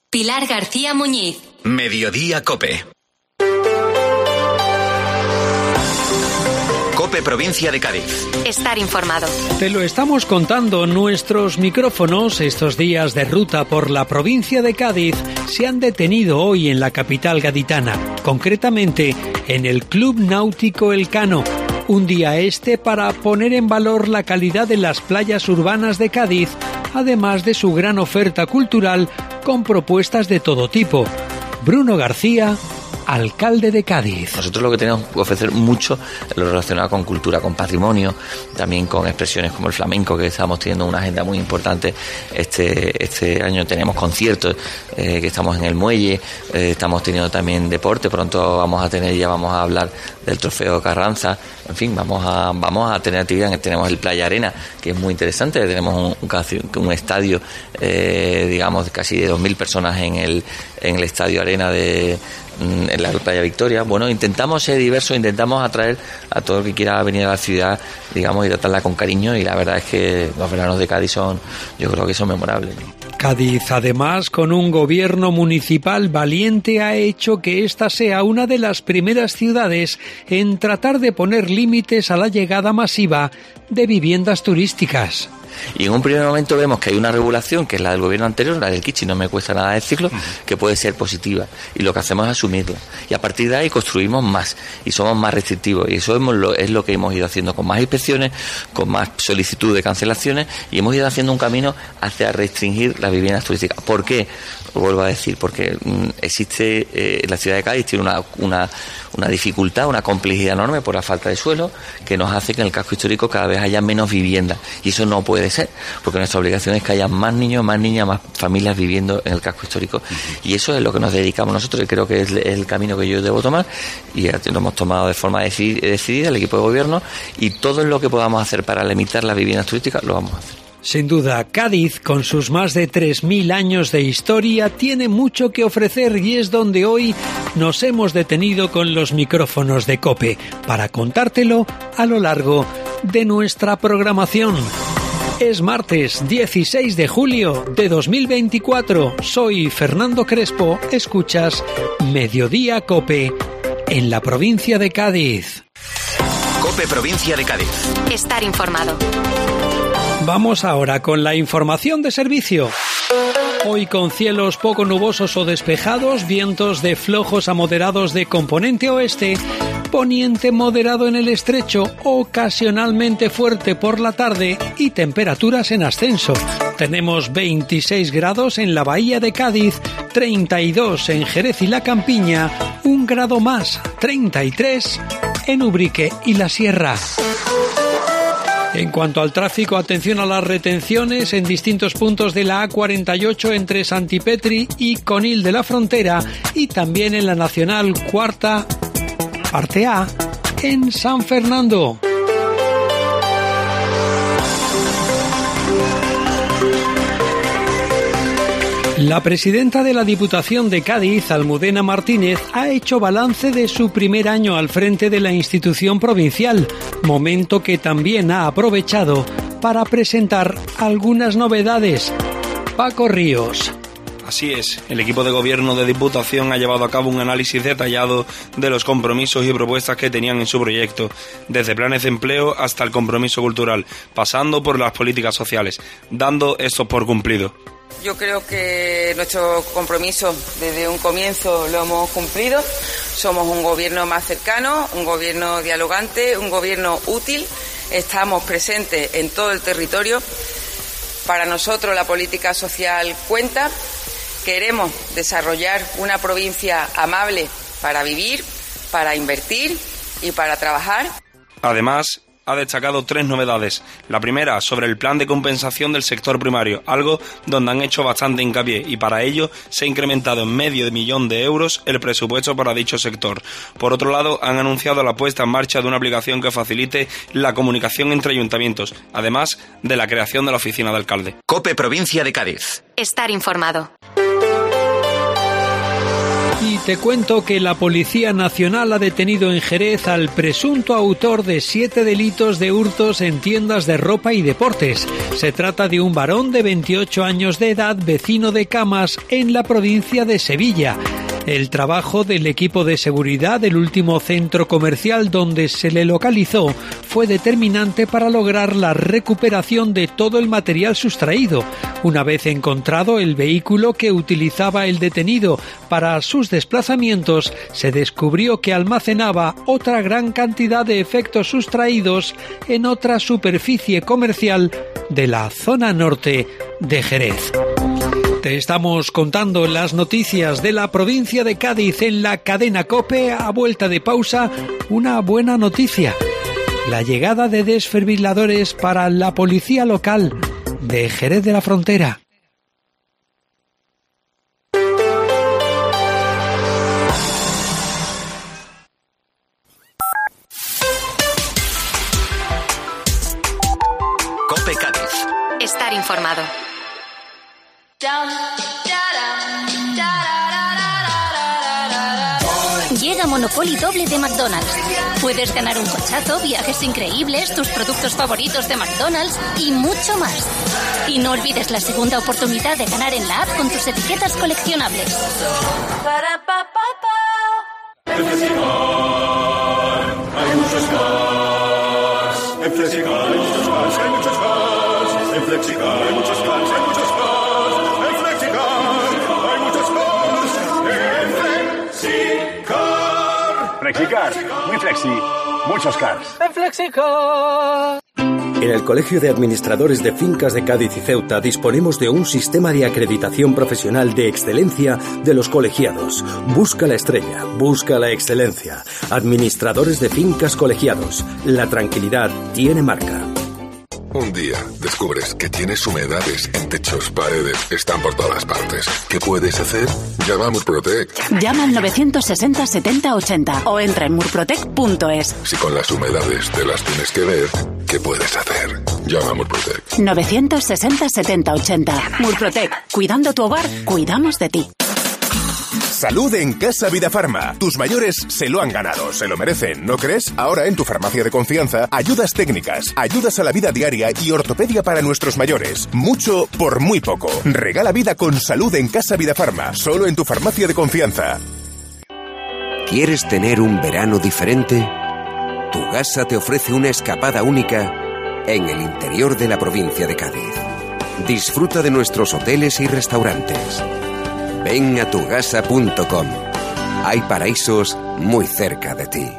Pilar García Muñiz. Mediodía COPE. COPE Provincia de Cádiz. Estar informado. Te lo estamos contando, nuestros micrófonos estos días de ruta por la provincia de Cádiz se han detenido hoy en la capital gaditana, concretamente en el Club Náutico Elcano. Un día para poner en valor la calidad de las playas urbanas de Cádiz, además de su gran oferta cultural con propuestas de todo tipo. Bruno García, alcalde de Cádiz. Nosotros lo que tenemos que ofrecer mucho es lo relacionado con cultura, con patrimonio, también con expresiones como el flamenco, que estamos teniendo una agenda muy importante. Este año tenemos conciertos, que estamos en el muelle, estamos teniendo también deporte, pronto vamos a hablar del trofeo Carranza. En fin, vamos a tener actividad. Tenemos el Playa Arena, que es muy interesante. Tenemos un estadio, digamos, casi de 2.000 personas en el Estadio Arena en la Playa Victoria. Bueno, intentamos ser diversos, intentamos atraer a todo el que quiera venir a la ciudad, digamos, y tratarla con cariño, y la verdad es que los veranos de Cádiz yo creo que son memorables. Cádiz, además, con un gobierno municipal valiente, ha hecho que esta sea una de las primeras ciudades en tratar de poner límites a la llegada masiva de viviendas turísticas. Y en un primer momento vemos que hay una regulación, que es la del gobierno anterior, la del Kichi, no me cuesta nada decirlo, que puede ser positiva, y lo que hacemos es asumirla, y a partir de ahí construimos más y somos más restrictivos, y eso es lo que hemos ido haciendo, con más inspecciones, con más solicitud de cancelaciones, y hemos ido haciendo un camino hacia restringir las viviendas turísticas. ¿Por qué? Lo vuelvo a decir, porque existe, la ciudad de Cádiz tiene una dificultad, una complejidad enorme por la falta de suelo, que nos hace que en el casco histórico cada vez haya menos viviendas, y eso no puede ser, porque nuestra obligación es que haya más niños, más niñas, más familias viviendo en el casco histórico, y eso es lo que nos dedicamos nosotros, y creo que es el camino que yo debo tomar, y lo hemos tomado de forma decidida el equipo de gobierno, y todo lo que podamos hacer para limitar las viviendas turísticas lo vamos a hacer. Sin duda, Cádiz, con sus más de 3.000 años de historia, tiene mucho que ofrecer, y es donde hoy nos hemos detenido con los micrófonos de COPE para contártelo a lo largo de nuestra programación. Es martes 16 de julio de 2024. Soy Fernando Crespo. Escuchas Mediodía COPE en la provincia de Cádiz. COPE Provincia de Cádiz. Estar informado. Vamos ahora con la información de servicio. Hoy con cielos poco nubosos o despejados, vientos de flojos a moderados de componente oeste, poniente moderado en el estrecho, ocasionalmente fuerte por la tarde y temperaturas en ascenso. Tenemos 26 grados en la Bahía de Cádiz, 32 en Jerez y la Campiña, 1 grado más, 33 en Ubrique y la Sierra. En cuanto al tráfico, atención a las retenciones en distintos puntos de la A48 entre Santipetri y Conil de la Frontera, y también en la Nacional Cuarta, parte A, en San Fernando. La presidenta de la Diputación de Cádiz, Almudena Martínez, ha hecho balance de su primer año al frente de la institución provincial, momento que también ha aprovechado para presentar algunas novedades. Paco Ríos. Así es, el equipo de gobierno de Diputación ha llevado a cabo un análisis detallado de los compromisos y propuestas que tenían en su proyecto, desde planes de empleo hasta el compromiso cultural, pasando por las políticas sociales, dando estos por cumplido. Yo creo que nuestro compromiso desde un comienzo lo hemos cumplido. Somos un gobierno más cercano, un gobierno dialogante, un gobierno útil. Estamos presentes en todo el territorio. Para nosotros la política social cuenta. Queremos desarrollar una provincia amable para vivir, para invertir y para trabajar. Además, ha destacado 3 novedades. La primera, sobre el plan de compensación del sector primario, algo donde han hecho bastante hincapié, y para ello se ha incrementado en €500,000 el presupuesto para dicho sector. Por otro lado, han anunciado la puesta en marcha de una aplicación que facilite la comunicación entre ayuntamientos, además de la creación de la oficina de alcalde. COPE Provincia de Cádiz. Estar informado. Y te cuento que la Policía Nacional ha detenido en Jerez al presunto autor de 7 delitos de hurtos en tiendas de ropa y deportes. Se trata de un varón de 28 años de edad, vecino de Camas, en la provincia de Sevilla. El trabajo del equipo de seguridad del último centro comercial donde se le localizó fue determinante para lograr la recuperación de todo el material sustraído. Una vez encontrado el vehículo que utilizaba el detenido para sus desplazamientos, se descubrió que almacenaba otra gran cantidad de efectos sustraídos en otra superficie comercial de la zona norte de Jerez. Te estamos contando las noticias de la provincia de Cádiz en la cadena COPE. A vuelta de pausa, una buena noticia: la llegada de desfibriladores para la policía local de Jerez de la Frontera. COPE Cádiz. Estar informado. Llega Monopoly doble de McDonald's. Puedes ganar un cochazo, viajes increíbles, tus productos favoritos de McDonald's y mucho más. Y no olvides la segunda oportunidad de ganar en la app con tus etiquetas coleccionables. En Flexicar hay muchos cars. En Flexicar hay muchos cars, hay muchos cars. En Flexicar hay muchos cars, hay muchos cars. En Flexicar hay muchos cars. En Flexicar. Flexicar, muy flexi, muchos cars. En Flexicar. En el Colegio de Administradores de Fincas de Cádiz y Ceuta disponemos de un sistema de acreditación profesional de excelencia de los colegiados. Busca la estrella, busca la excelencia. Administradores de Fincas Colegiados. La tranquilidad tiene marca. Un día descubres que tienes humedades en techos, paredes, están por todas partes. ¿Qué puedes hacer? Llama a Murprotec. Llama al 960 70 80 o entra en murprotec.es. Si con las humedades te las tienes que ver, ¿qué puedes hacer? Llama a Murprotec. 960 70 80. Murprotec. Cuidando tu hogar, cuidamos de ti. Salud en Casa Vidafarma. Tus mayores se lo han ganado, se lo merecen, ¿no crees? Ahora en tu farmacia de confianza, ayudas técnicas, ayudas a la vida diaria y ortopedia para nuestros mayores. Mucho por muy poco. Regala vida con salud en Casa Vidafarma, solo en tu farmacia de confianza. ¿Quieres tener un verano diferente? Tugasa te ofrece una escapada única en el interior de la provincia de Cádiz. Disfruta de nuestros hoteles y restaurantes. Ven a tugasa.com. Hay paraísos muy cerca de ti.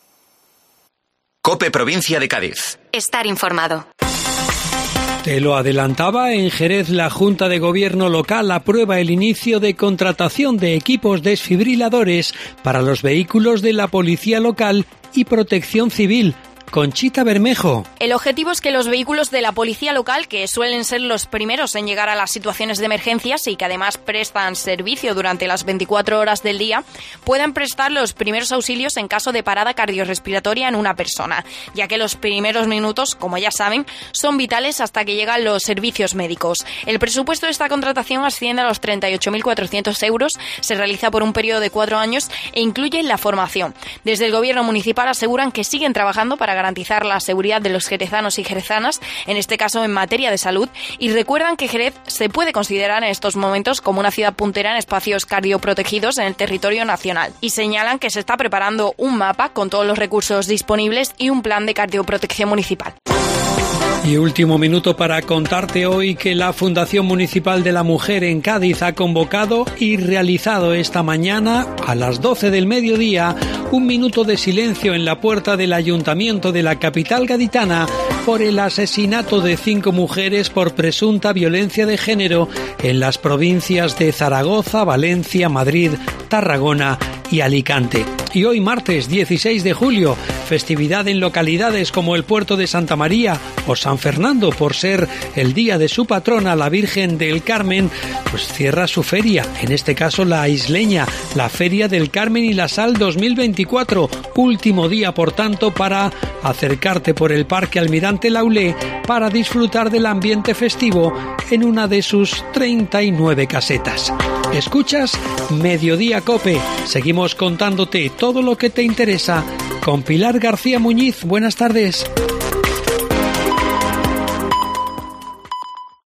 COPE Provincia de Cádiz. Estar informado. Te lo adelantaba, en Jerez la Junta de Gobierno local aprueba el inicio de contratación de equipos desfibriladores para los vehículos de la Policía Local y Protección Civil. Conchita Bermejo. El objetivo es que los vehículos de la policía local, que suelen ser los primeros en llegar a las situaciones de emergencias y que además prestan servicio durante las 24 horas del día, puedan prestar los primeros auxilios en caso de parada cardiorrespiratoria en una persona, ya que los primeros minutos, como ya saben, son vitales hasta que llegan los servicios médicos. El presupuesto de esta contratación asciende a los 38.400 euros, se realiza por un periodo de 4 años e incluye la formación. Desde el gobierno municipal aseguran que siguen trabajando para garantizar la seguridad de los jerezanos y jerezanas, en este caso en materia de salud, y recuerdan que Jerez se puede considerar en estos momentos como una ciudad puntera en espacios cardioprotegidos en el territorio nacional, y señalan que se está preparando un mapa con todos los recursos disponibles y un plan de cardioprotección municipal. Y último minuto para contarte hoy que la Fundación Municipal de la Mujer en Cádiz ha convocado y realizado esta mañana a las 12 del mediodía un minuto de silencio en la puerta del Ayuntamiento de la capital gaditana por el asesinato de 5 mujeres por presunta violencia de género en las provincias de Zaragoza, Valencia, Madrid, Tarragona y Alicante. Y hoy martes 16 de julio, festividad en localidades como el Puerto de Santa María o San Fernando, por ser el día de su patrona, la Virgen del Carmen, pues cierra su feria, en este caso la isleña, la Feria del Carmen y la Sal 2024, último día por tanto para acercarte por el Parque Almirante Laulé para disfrutar del ambiente festivo en una de sus 39 casetas. Escuchas Mediodía COPE. Seguimos contándote todo lo que te interesa con Pilar García Muñiz. Buenas tardes.